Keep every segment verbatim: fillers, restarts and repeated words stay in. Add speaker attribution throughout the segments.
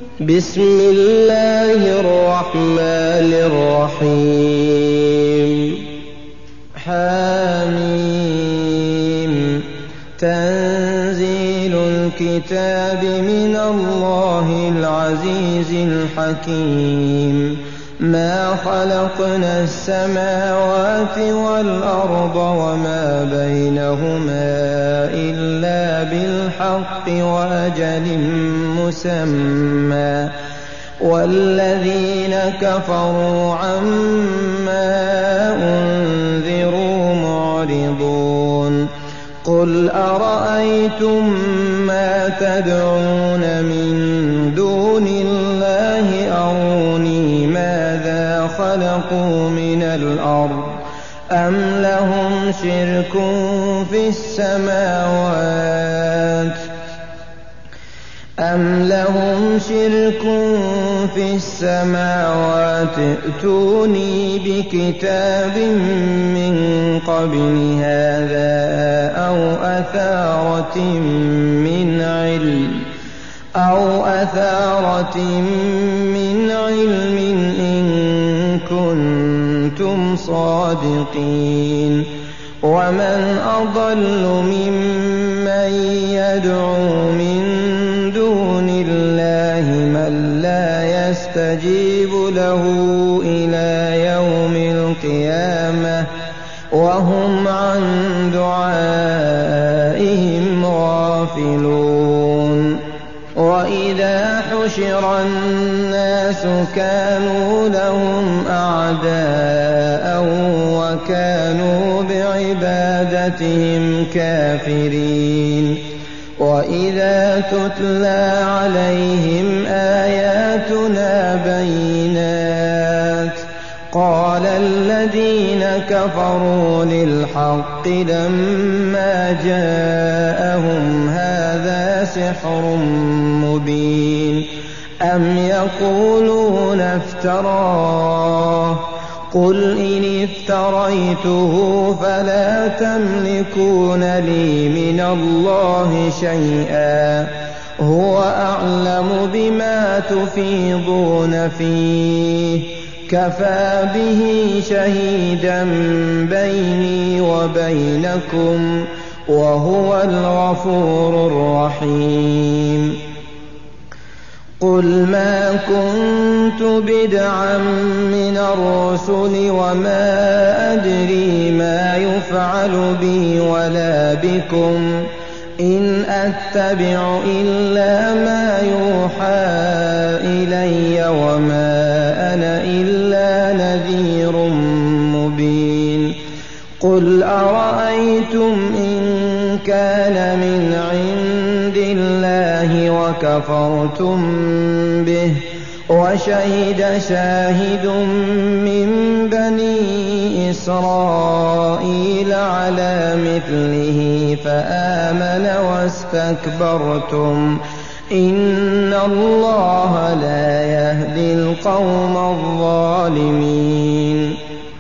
Speaker 1: بسم الله الرحمن الرحيم حميم تنزيل الكتاب من الله العزيز الحكيم ما خلقنا السماوات والأرض وما بينهما إلا بالحق وأجل مسمى والذين كفروا عما أنذروا معرضون قل أرأيتم ما تدعون من دون الله أروني ماذا خلقوا من الأرض أم لهم شرك في السماوات أم لهم شرك في السماوات ائتوني بكتاب من قبل هذا أو أثارة من علم أو أثارة من علم إن كنتم صادقين ومن أضل ممن يدعو من دون الله من لا يستجيب له إلى يوم القيامة وهم عن دعائهم غافلون وإذا حشر الناس كانوا لهم أعداء وكانوا بعبادتهم كافرين وإذا تتلى عليهم آياتنا بينات قال الذين كفروا للحق لما جاءهم هذا سحر مبين أم يقولون افتراه قل إن افتريته فلا تملكون لي من الله شيئا هو أعلم بما تفيضون فيه كفى به شهيدا بيني وبينكم وهو الغفور الرحيم قل ما كنت بدعا من الرسل وما أدري ما يفعل بي ولا بكم إن أتبع إلا ما يوحى إلي وما أنا إلا نذير مبين قل أرأيتم إن كان من عند الله وكفرتم به وشهد شاهد من بني إسرائيل على مثله فآمن واستكبرتم إن الله لا يهدي القوم الظالمين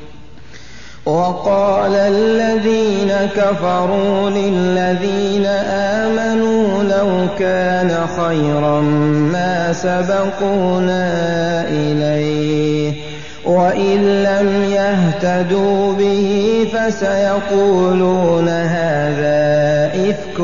Speaker 1: وقال الذين كفروا للذين آمنوا لو كان خيرا ما سبقونا إليه وإن لم يهتدوا به فسيقولون هذا إفك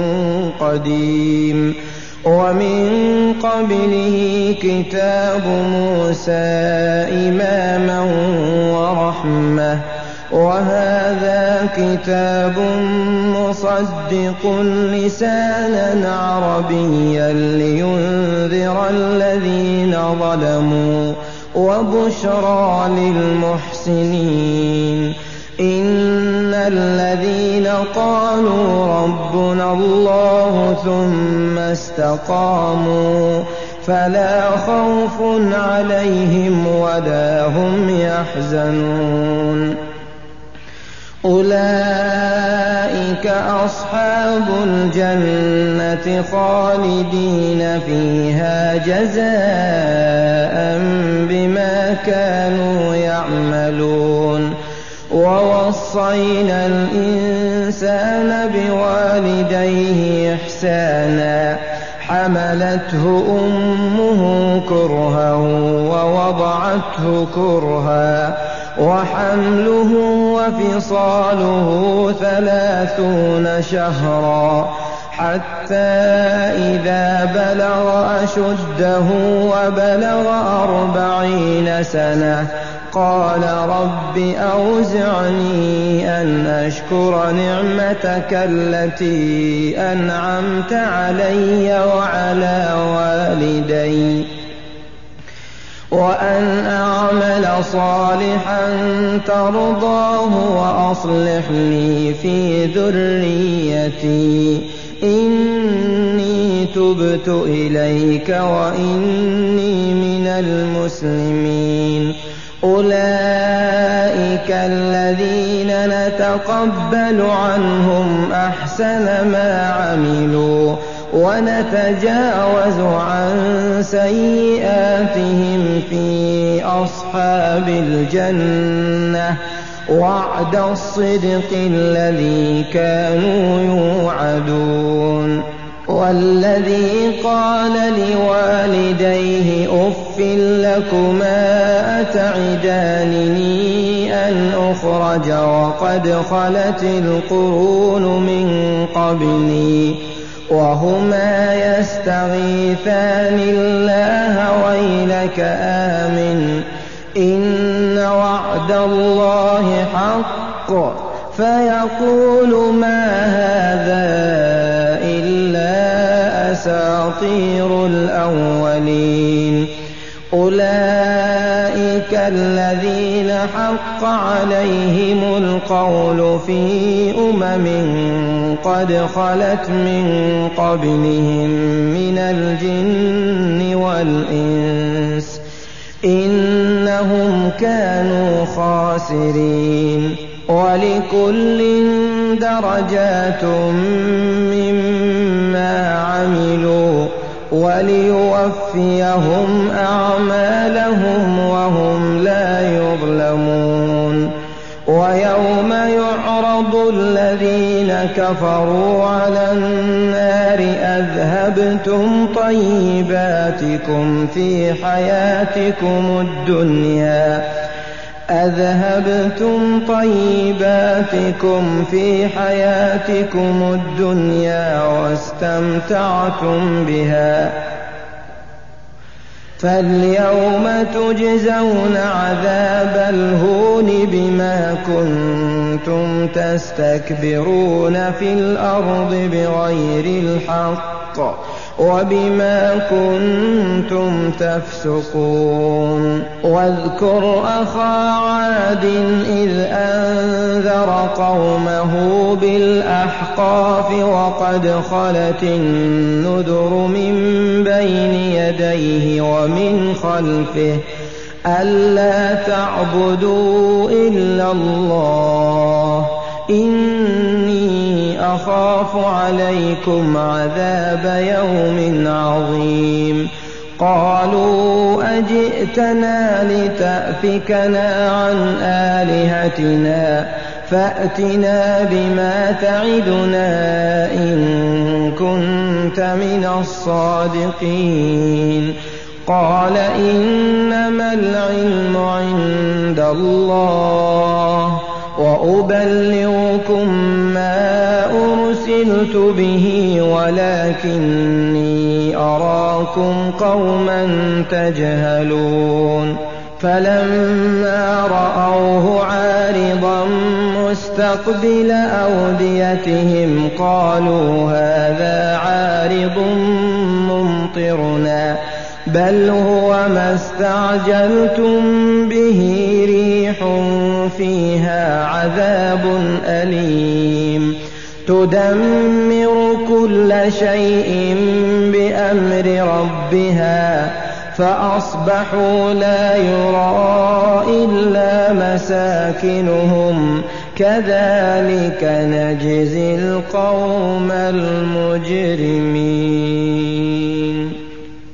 Speaker 1: قديم ومن قبله كتاب موسى إماما ورحمة وهذا كتاب مصدق لسانا عربيا لينذر الذين ظلموا وبشرى للمحسنين إن الذين قالوا ربنا الله ثم استقاموا فلا خوف عليهم ولا هم يحزنون أولئك أصحاب الجنة خالدين فيها جزاء بما كانوا يعملون ووصينا الإنسان بوالديه إحسانا حملته أمه كرها ووضعته كرها وحمله وفصاله ثلاثون شهرا حتى إذا بلغ أشده وبلغ أربعين سنة قال رب أوزعني أن أشكر نعمتك التي أنعمت علي وعلى والدي وأن أعمل صالحا ترضاه وأصلح لي في ذريتي إني تبت إليك وإني من المسلمين. أولئك الذين نتقبل عنهم أحسن ما عملوا ونتجاوز عن سيئاتهم في أصحاب الجنة وعد الصدق الذي كانوا يوعدون. والذي قال لوالديه أف لكما أتعدانني أن أخرج وقد خلت القرون من قبلي وهما يستغيثان الله ويلك آمن إن وعد الله حق فيقول ما هذا إلا أساطير الأولين. أولئك الذين حق عليهم القول في أمم قد خلت من قبلهم من الجن والإنس إنهم كانوا خاسرين. ولكل درجات مما عملوا وليوفيهم أعمالهم وهم لا يظلمون. ويوم يعرض الذين كفروا على النار أذهبتم طيباتكم في حياتكم الدنيا أذهبتم طيباتكم في حياتكم الدنيا واستمتعتم بها فاليوم تجزون عذاب الهون بما كنتم تستكبرون في الأرض بغير الحق وبما كنتم تفسقون. واذكر أخا عاد إذ أنذر قومه بالأحقاف وقد خلت النذر من بين يديه ومن خلفه ألا تعبدوا إلا الله إني أخاف عليكم عذاب يوم عظيم. قالوا أجئتنا لتأفكنا عن آلهتنا فأتنا بما تعدنا إن كنت من الصادقين. قال إنما العلم عند الله وأبلغكم ما أرسلت به ولكني أراكم قوما تجهلون. فلما رأوه عارضا مستقبل أوديتهم قالوا هذا عارض ممطرنا بل هو ما استعجلتم به ريح فيها عذاب أليم تدمر كل شيء بأمر ربها فأصبحوا لا يرى إلا مساكنهم كذلك نجزي القوم المجرمين.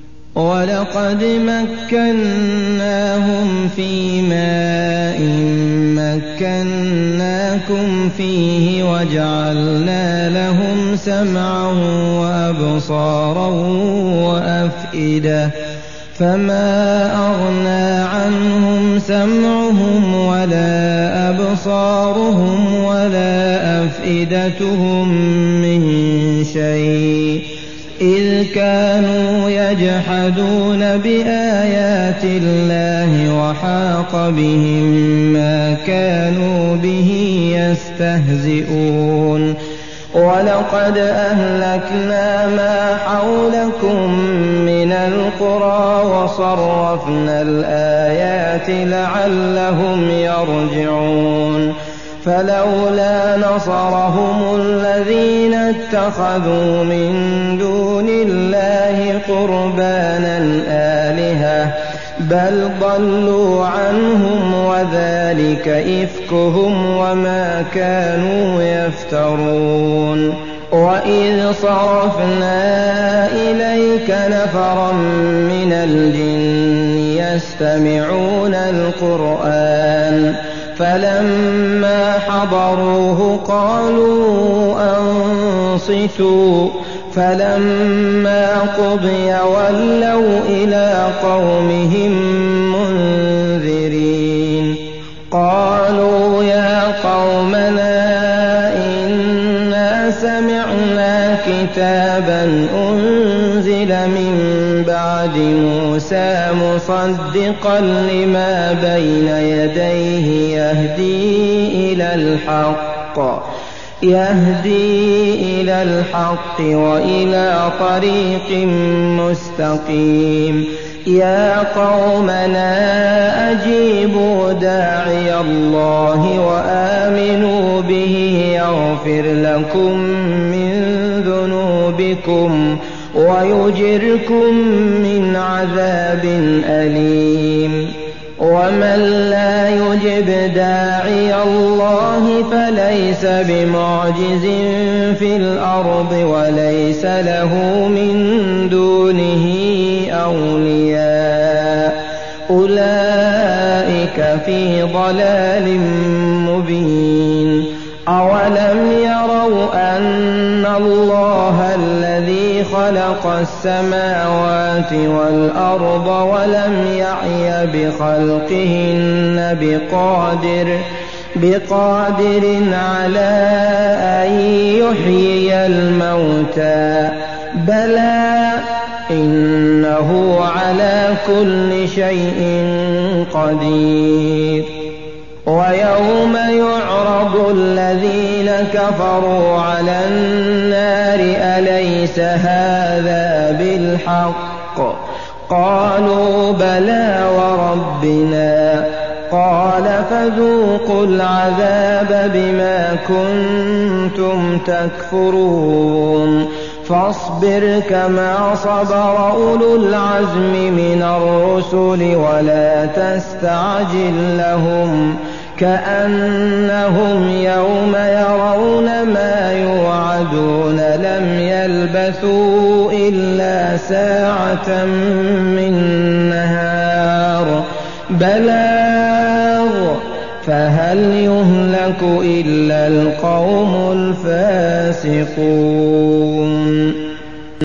Speaker 1: وَلَقَدْ مَكَّنَّاهُمْ فِي مَاءٍ مَّكَّنَّاكُمْ فِيهِ وَجَعَلْنَا لَهُمْ سَمْعًا وَأَبْصَارًا وَأَفْئِدَةً فَمَا أَغْنَىٰ عَنْهُمْ سَمْعُهُمْ وَلَا أَبْصَارُهُمْ وَلَا أَفْئِدَتُهُم مِّن شَيْءٍ إِذْ كَانُوا يَجْحَدُونَ بِآيَاتِ اللَّهِ وَحَاقَ بِهِم مَّا كَانُوا بِهِ يَسْتَهْزِئُونَ وَلَقَدْ أَهْلَكْنَا مَا حَوْلَكُم مِّنَ الْقُرَىٰ وَصَرَّفْنَا الْآيَاتِ لَعَلَّهُمْ يَرْجِعُونَ فَلَوْلَا نَصَرَهُمُ الَّذِينَ اتَّخَذُوا مِن دُونِ اللَّهِ قُرْبَانًا آلِهَةً بَلْ ضَلُّوا عَنْهُمْ وَذَٰلِكَ إِفْكُهُمْ وَمَا كَانُوا يَفْتَرُونَ وَإِذْ صَرَفْنَا إِلَيْكَ نَفَرًا مِّنَ الْجِنِّ يَسْتَمِعُونَ الْقُرْآنَ فَلَمَّا حَضَرُوهُ قَالُوا أَنصِتُوا فَلَمَّا قُضِيَ وَلَّوْا إِلَىٰ قَوْمِهِم مُّنذِرِينَ قَالُوا يَا قَوْمَنَا إِنَّا سَمِعْنَا كِتَابًا أُنزِلَ مِن بَعْدِ مُوسَىٰ مُصَدِّقًا لِّمَا بَيْنَ يَدَيْهِ يَهْدِي إِلَى الْحَقِّ يهدي إلى الحق وإلى طريق مستقيم يا قومنا أجيبوا داعي الله وآمنوا به يغفر لكم من ذنوبكم ويجركم من عذاب أليم ومن لا يجب داعي الله فليس بمعجز في الأرض وليس له من دونه أولياء أولئك في ضلال مبين أولم يروا أن الله الذي خلق السماوات والأرض ولم يعي بخلقهن بقادر بقادر على أن يحيي الموتى بلى إنه على كل شيء قدير ويوم يعرض الذين كفروا على النار أليس هذا بالحق قالوا بلى وربنا قال فذوقوا العذاب بما كنتم تكفرون فاصبر كما صبر أولو العزم من الرسل ولا تستعجل لهم كأنهم يوم يرون ما يوعدون لم يلبثوا إلا ساعة من نهار بلاغ فهل يهلك إلا القوم الفاسقون